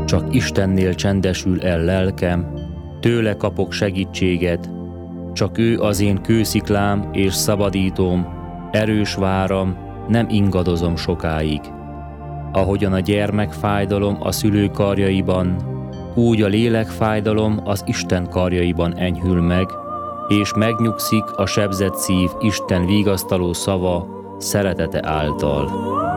Csak Istennél csendesül el lelkem, tőle kapok segítséget, csak ő az én kősziklám és szabadítóm, erős váram, nem ingadozom sokáig. Ahogyan a gyermekfájdalom a szülő karjaiban, úgy a lélekfájdalom az Isten karjaiban enyhül meg, és megnyugszik a sebzett szív Isten vigasztaló szava szeretete által.